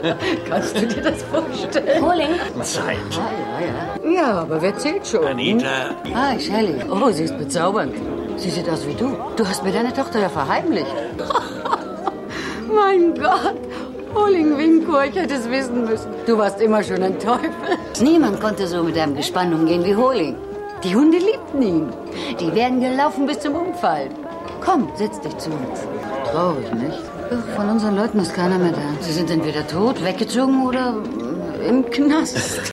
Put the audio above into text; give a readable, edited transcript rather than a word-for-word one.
Kannst du dir das vorstellen? Holing. Zeit. Ja, aber wer zählt schon? Anita. Hi, Shelley. Oh, sie ist bezaubernd. Sie sieht aus wie du. Du hast mir deine Tochter ja verheimlicht. Mein Gott. Holing Winko, ich hätte es wissen müssen. Du warst immer schon ein Teufel. Niemand konnte so mit einem Gespann umgehen wie Holing. Die Hunde liebten ihn. Die wären gelaufen bis zum Umfallen. Komm, setz dich zu uns. Traurig, nicht? Ach, von unseren Leuten ist keiner mehr da. Sie sind entweder tot, weggezogen oder im Knast.